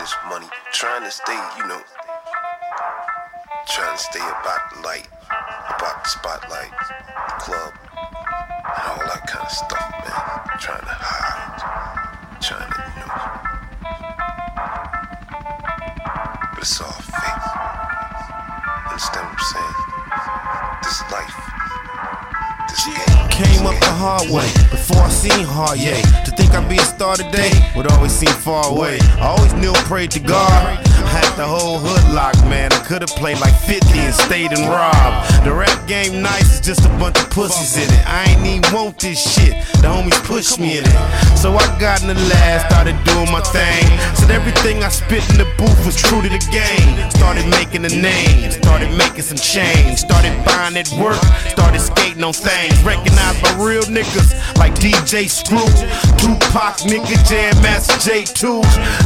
much money. Trying to stay, trying to stay about the light, about the spotlight, the club, and all that kind of stuff, man. Trying to hide, trying to, but it's all fake. Understand what I'm saying? This life, this game. Came up the hard way, before I seen hard, yay. To think I'd be a star today would always seem far away. I always knew and prayed to God. I had the whole hood locked, man. I could've played like 50 and stayed and robbed. The rap game nice, it's just a bunch of pussies in it. I ain't even want this shit, the homies pushed me in it. So I got in the lab, started doing my thing. Said everything I spit in the booth was true to the game. Started making a name, started making some change. Started buying at work, started skating on things. Recognized by real niggas like DJ Screw, Tupac, nigga, Jam Master J2.